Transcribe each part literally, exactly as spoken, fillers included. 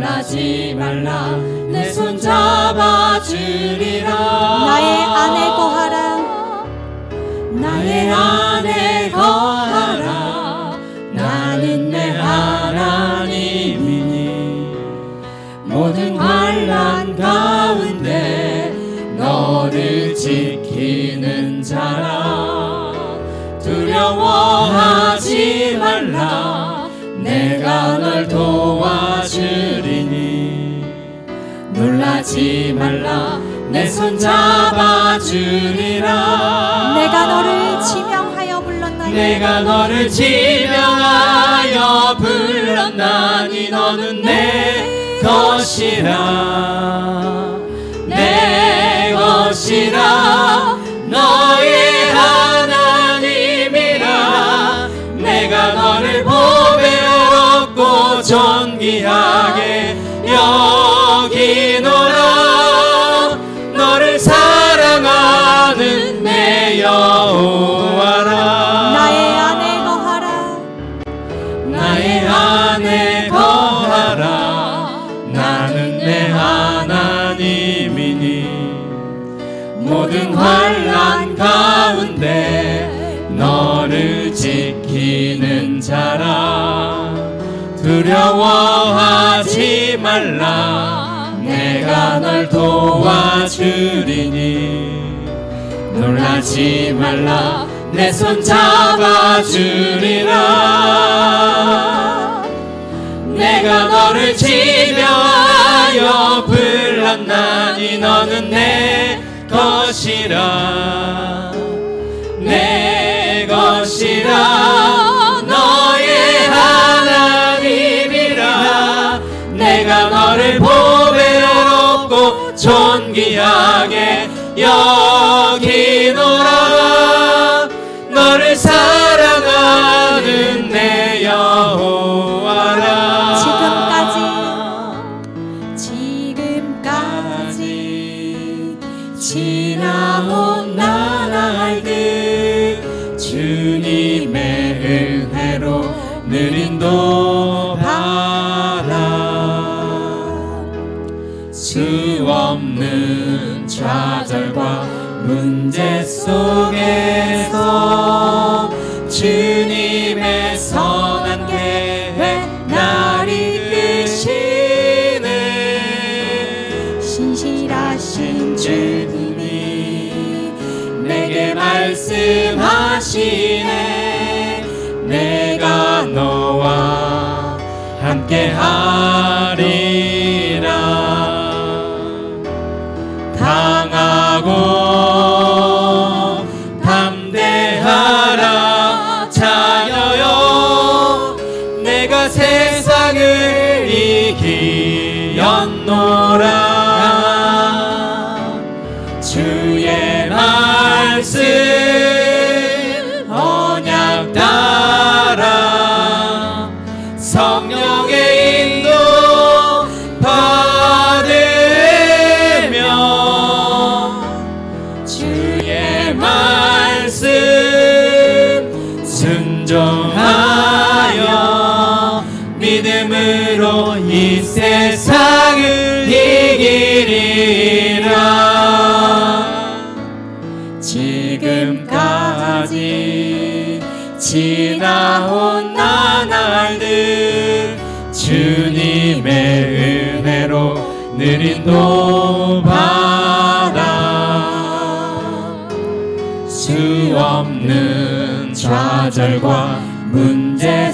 놀라지 말라 내 손 잡아주리라. 나의 안에 거하라 나의 안에 거하라. 나는 내 하나님이니 모든 환난 가운데 너를 지키는 자라. 두려워하지 말라 내가 널 도와주리니. 놀라지 말라 내 손 잡아주리라. 내가 너를 지명하여 불렀나니 내가 너를 지명하여 불렀나니 너는 내 것이라. 내 것이라. 너의 하나님이라. 내가 너를 보배롭고 존귀하게 여기노라. 너를 사랑하는 내 여호와라. 나의 안에 거하라 나의 안에 거하라. 나는 내 하나님이니 모든 환난 가운데 너를 지키는 자라. 두려워하지 말라 내가 널 도와주리니. 놀라지 말라 내 손 잡아주리라. 내가 너를 지명하여 불렀나니 너는 내 것이라. 내 것이라. 너의 하나님이라. 내가 너를 보배롭고 존귀하게 여기노라. 너를 사랑하는 내 여호와라. 지금까지 지금까지 지나온 나날들 주님의 은혜로 늘 인도받아. 수 없는 좌절과 문제 속에서 주님의 선한 계획 날 이끄시네. 신실하신 주님이 내게 말씀하시네. 내가 너와 함께 하리라. 강하고 담대하라 자녀여. 내가 세상을 이기었노라. 주의 말씀 언약 따라 성령의 인도 받으며 주의 말씀 순종하여 믿음으로 이 세상을 이기리라. 지금까지 지나온 나날들 주님의 은혜로 늘 인도받아. 수 없는 좌절과 문제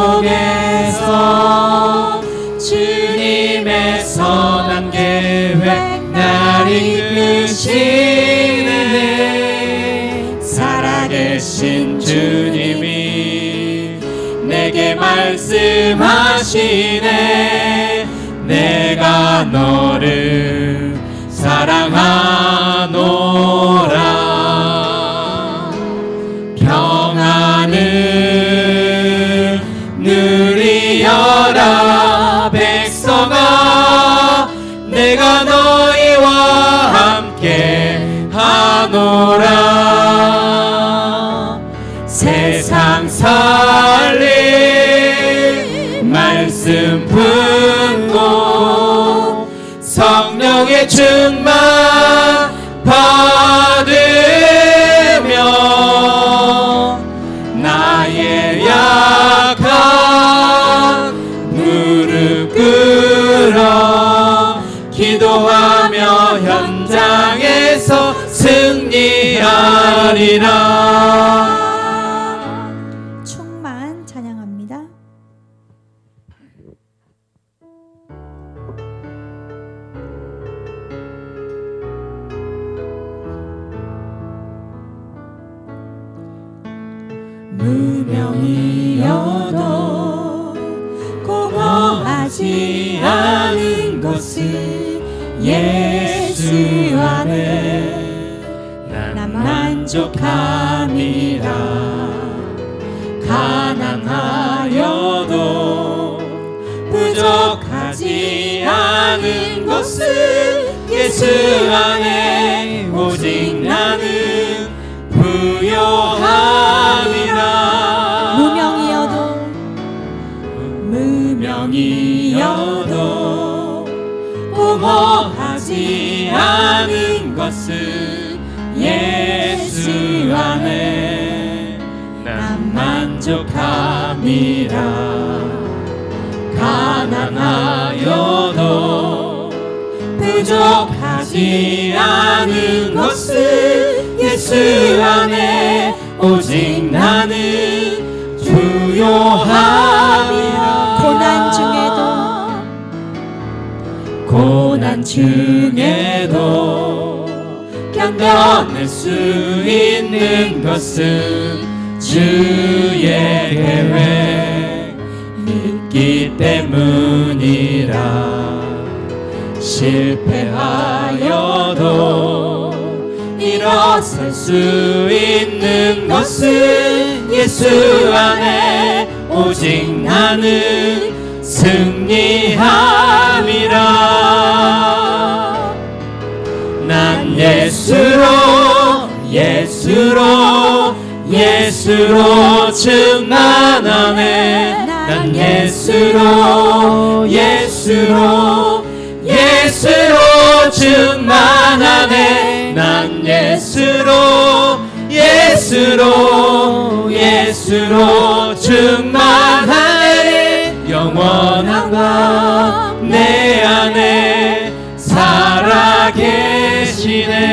속에서 주님의 선한 계획 날 이끄시네. 살아계신 주님이 내게 말씀하시네. 내가 너를 사랑하노라. 평안을 누리여라 백성아. 내가 너희와 함께 하노라. 세상 살릴 말씀 기름 붓고 성령의 충만 받으며 나의 약한 무릎 꿇어 기도하며 현장에서 승리하리라. 충만 찬양합니다. 무명이어도 공허하지 않은 것은 예수 안에 난 만족함이라. 가난하여도 부족하지 않은 것은 예수 안에 오직 나는 부요함이라. 무명이어도 무명이어도 공허하지 않은 것은 예수 안에 난 만족함이라. 가난하여도 부족하지 않은 것은 예수 안에 오직 나는 부요함이라. 고난 중에도 고난 중에도 견뎌낼 수 있는 것은 주의 계획 믿기 때문이라. 실패하여도 일어설 수 있는 것은 예수 안에 오직 나는 승리함이라. 난 예수로 예수로 예수로 충만하네. 난 예수로 예수로 예수로 충만하네. 난 예수로 예수로 예수로 충만하네. 영원한 것 내 안에 살아계시네.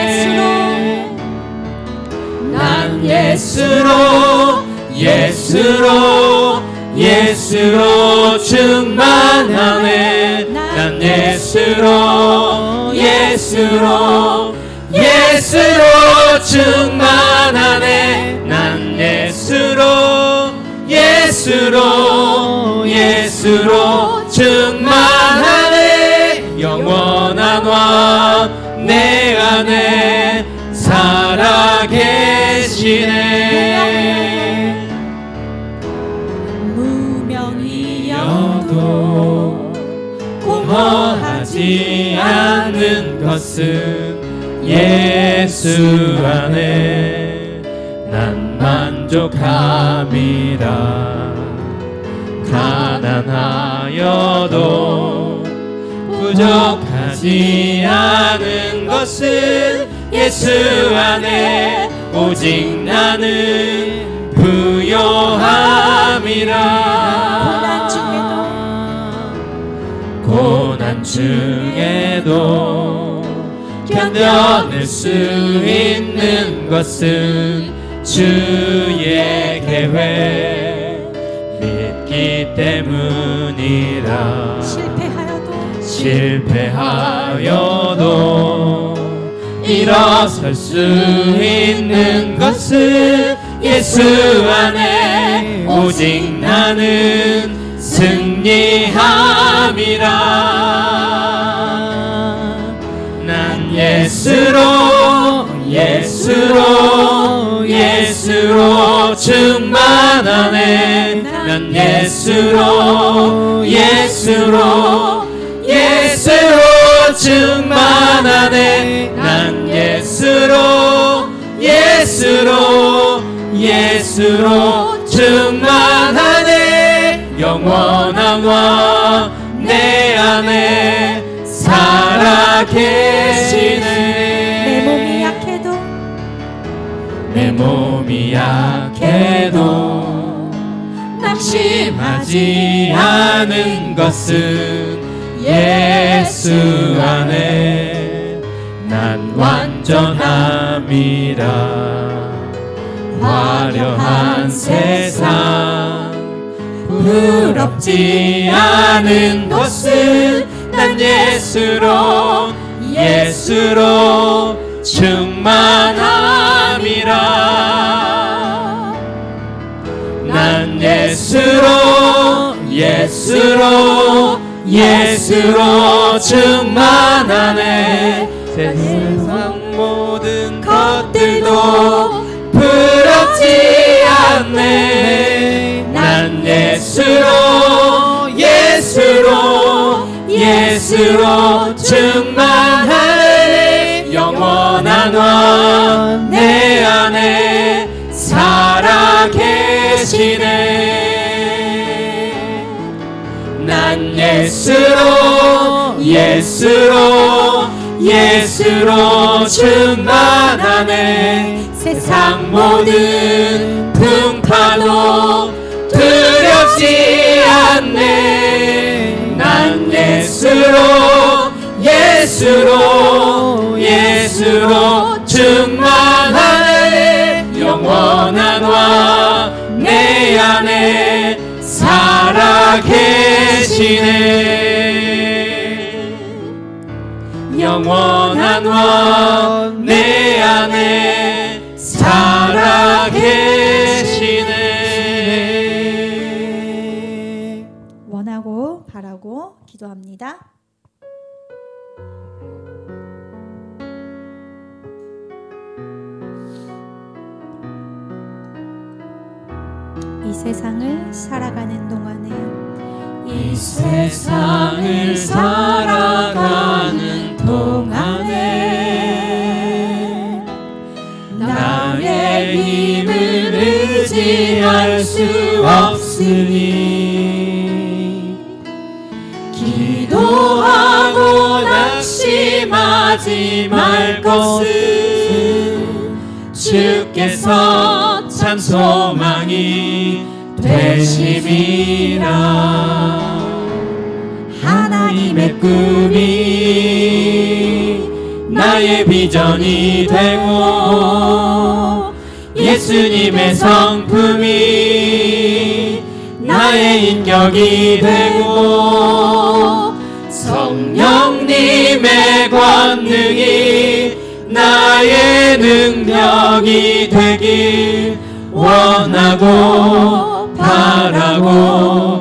난 예수로 예수로 예수로 충만하네. 난 예수로 예수로 예수로 충만하네. 난 예수로 예수로 예수로 충만하네. 영원한 왕 내 안에 살아계시네. 무명이어도 공허하지 않는 것은 예수 안에 난 만족함이라. 가난하여도 부족하지 않은 것은 예수 안에 오직 나는 부요함이라. 고난 중에도 견뎌낼 수 있는 것은 주의 계획 믿기 때문이라. 실패하여도 실패하여도 일어설 수 있는 것은 예수 안에 오직 나는 승리함이라. 난 예수로 예수로 예수로 충만하네. 난 예수로 예수로 예수로 충만하네. 난 예수로 예수로 예수로 충만하네. 영원 영원함과 내 안에 살아계시네. 내 몸이 약해도 내 몸이 약해도 낙심하지 않은 것은 예수 안에 난 완전함이라. 화려한 세상 부럽지 않은 것은 난 예수로 예수로 충만함이라. 난 예수로 예수로 예수로 충만하네. 세상 모든 것들도 부럽지 않네. 난 예수로 예수로 예수로 충만하네. 영원한 왕 내 안에 살아계시네. 난 예수로 예수로 예수로 충만하네. 세상 모든 풍파도 두렵지 않네. 난 예수로 예수로 예수로 충만하네. 영원한 왕 내 안에 살아계시네. 영원한 왕 내 안에 살아계시네. 원하고 바라고 기도합니다. 이 세상을 살아가는 동안에 이 세상을 살아가는 동안에 나의 힘을 의지할 수 없으니 기도하고 낙심하지 말 것은 주께서 참 소망이 되심이라. 하나님의 꿈이 나의 비전이 되고 예수님의 성품이 나의 인격이 되고 성령님의 권능이 나의 능력이 되길 원하고 바라고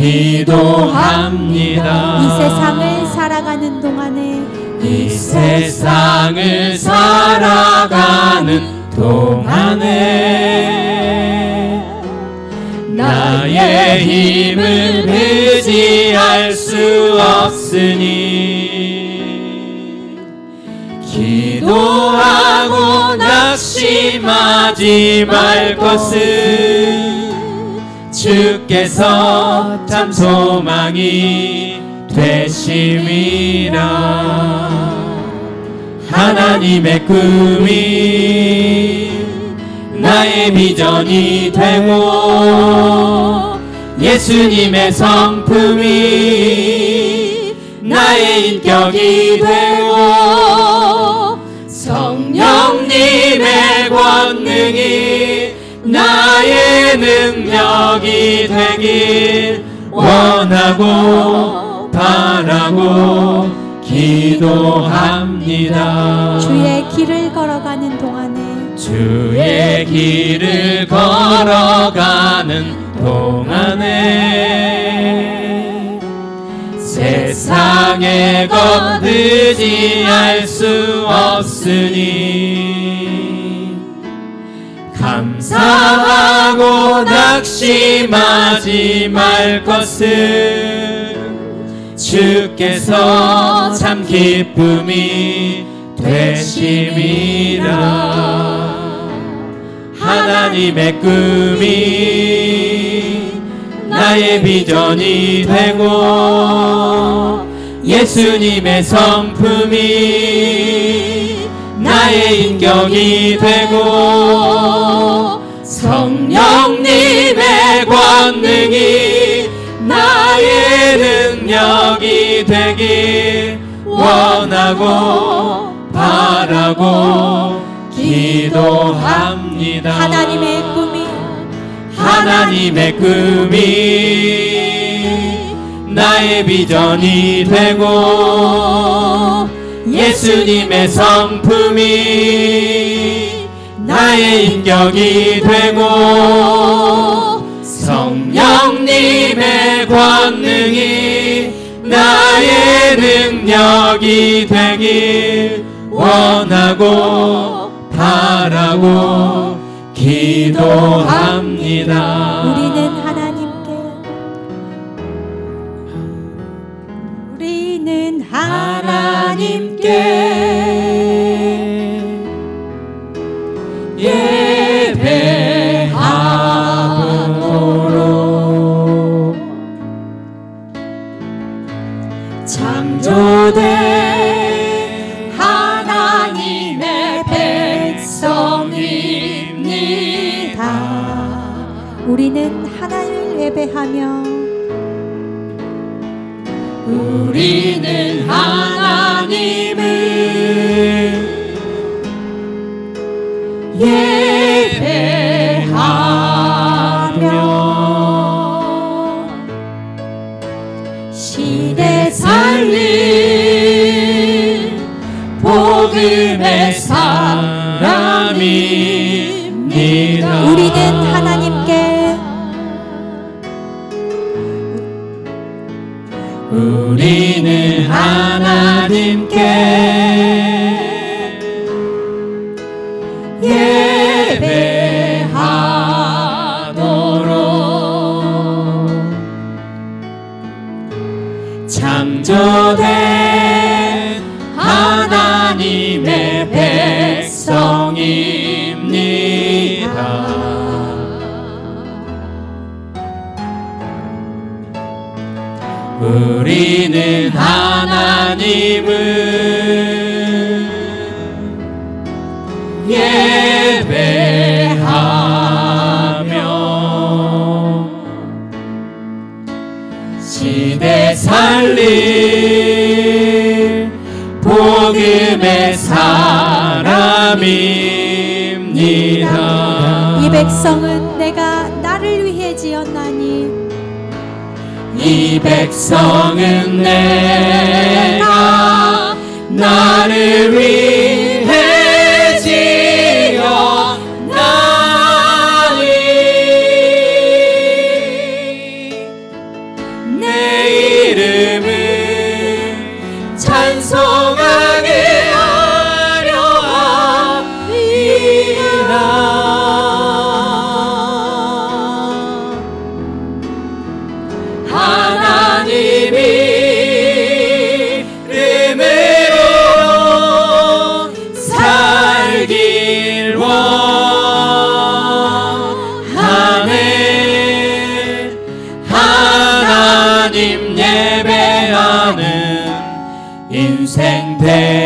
기도합니다. 이 세상을 살아가는 동안에 이 세상을 살아가는 동안에 나의 힘을 의지할 수 없으니 기도하고 낙심하지 말 것은 주께서 참 소망이 되심이라. 하나님의 꿈이 나의 비전이 되고 예수님의 성품이 나의 인격이 되고 성령님의 권능이 나의 능력이 되길 원하고 바라고 기도합니다. 주의 길을 걸어가는 동안에 주의 길을 걸어가는 동안에 세상의 것 의지할 수 없으니 감사하고 낙심하지 말 것은 주께서 참 기쁨이 되심이라. 하나님의 꿈이 나의 비전이 되고 예수님의 성품이 나의 인격이 되고 성령님의 권능이 나의 능력이 되길 원하고 바라고 기도합니다. 하나님의 꿈이 하나님의 꿈이 나의 비전이 되고 예수님의 성품이 나의 인격이 되고 성령님의 권능이 나의 능력이 되길 원하고 바라고 기도합니다. 우리는 하나님께 우리는 하나님께 예배하도록 창조된 하나님의 백성입니다. 우리는 하나님을 예배하며 우리는 하나님을 예배하며 시대 살릴 복음의 사람입니다. 우리는 하나님께 우리는 하나님께 예배하도록 창조된 하나님의 백성입니다. 우리는 하나님을 예배하며 시대 살릴 복음의 사람입니다. 이 백성은 내가 나를 위해 지었나니 이 백성은 내가 나를 위해 지었나니 내 이름을 찬송하게 하려 함이라. 인생 대